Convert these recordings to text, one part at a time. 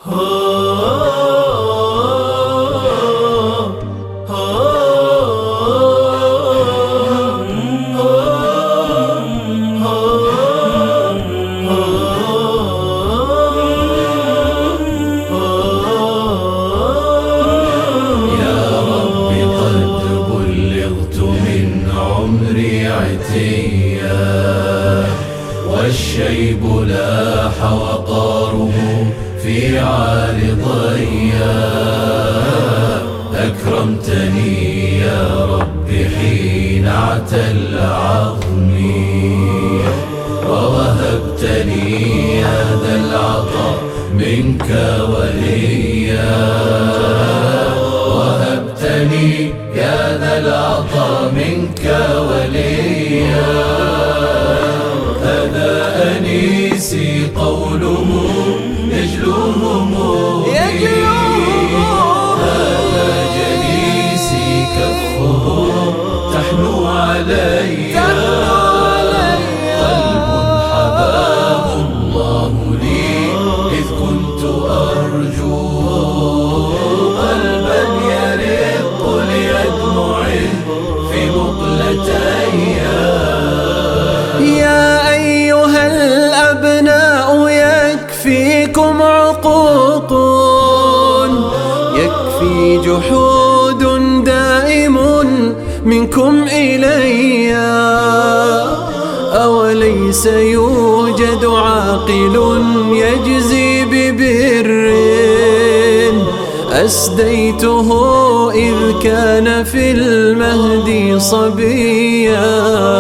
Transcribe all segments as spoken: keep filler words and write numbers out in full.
عمري عتيا والشيب لاح وقاره في عارضيا. أكرمتني يا رب حين اعتل عظمي، ووهبتني يا ذا العطاء منك وليا. وهبتني يا ذا العطاء منك وليا. هذا أنيسي قوله يجلو همومي، هذا جليسي كفه تحنو علي. قلب حباه الله لي إذ كنت أرجو، قلبا يرق ليدمع في مقلتي. يا أيها الأبناء يكفيكم عقوق، يكفي جحود دائم منكم إلي. أوليس يوجد عاقل يجزي ببر أسديته إذ كان في المهد صبيا؟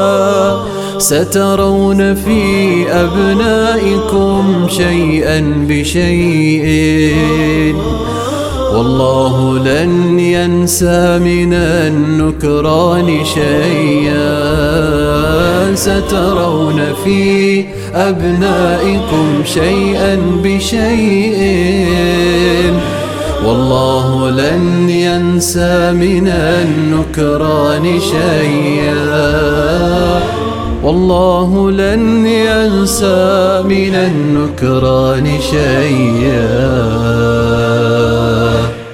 سترون في أبنائكم شيئا بشيء، والله لن ينسى من النكران شيئا. سترون في أبنائكم شيئا بشيء، والله لن ينسى من النكران شيئا. والله لن ينسى من النكران شيئا.